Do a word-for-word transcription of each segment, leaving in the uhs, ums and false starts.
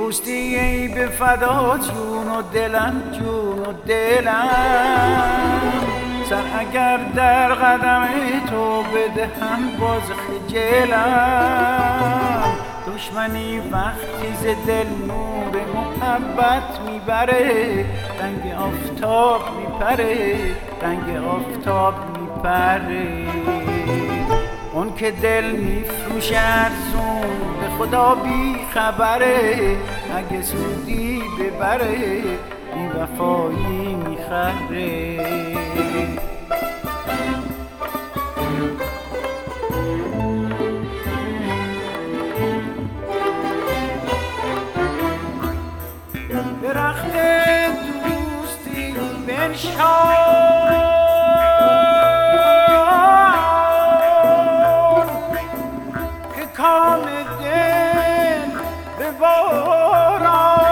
دوستی ای به فدا جون و دلم جون و دلم سر اگر در قدم تو بدهم باز خجلم دشمنی وقتی ز دل نور محبت میبره رنگ آفتاب میپره رنگ آفتاب میپره اون که دل میفروشه ارزون به خدا بی خبره اگه سودی ببره بی وفایی میخره درخت دوستی بنشان که کام دل ببارد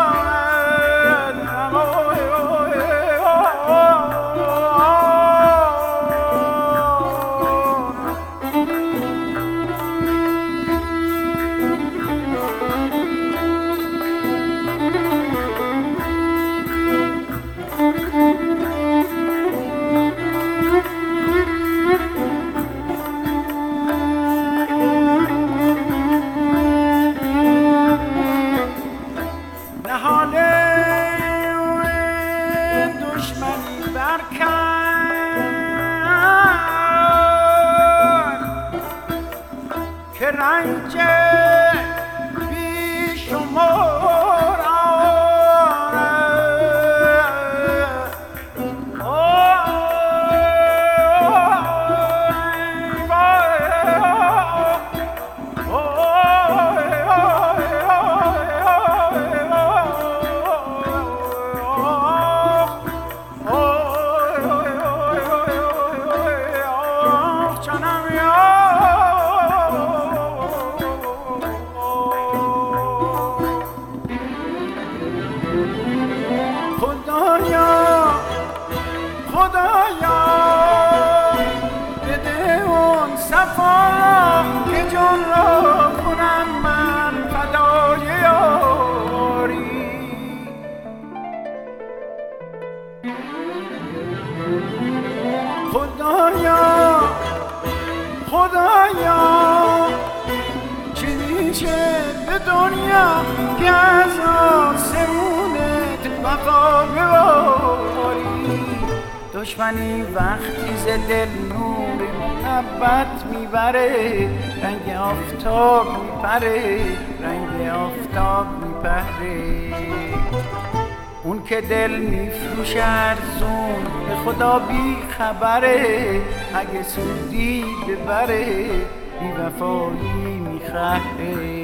دشمنی برکن که رنج بی شمار خدایا خدایا بده اون صفا که جان را کنم من فدای یاری خدایا خدایا چه میشه به دنیا که از آسمونت وفا بباری دشمنی وقتی ز دل نور محبت میبره رنگ آفتاب میپره رنگ آفتاب میپره اون که دل میفروشه ارزون به خدا بی خبره اگه سودی ببره بی وفایی میخره